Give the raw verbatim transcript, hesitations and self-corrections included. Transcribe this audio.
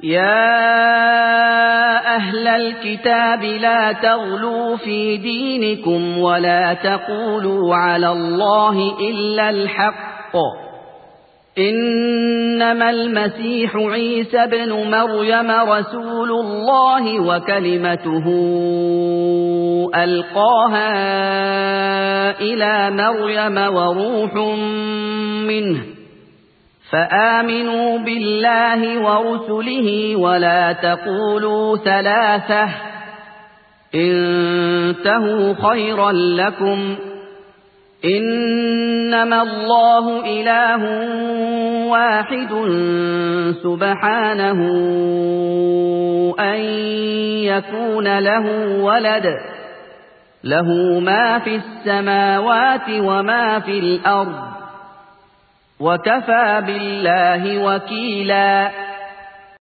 يا أهل الكتاب لا تغلوا في دينكم ولا تقولوا على الله إلا الحق إنما المسيح عيسى ابن مريم رسول الله وكلمته ألقاها إلى مريم وروح منه فآمنوا بالله ورسله ولا تقولوا ثلاثة انتهوا خيرا لكم إنما الله إله واحد سبحانه أن يكون له ولد له ما في السماوات وما في الأرض وكفى بالله وكيلا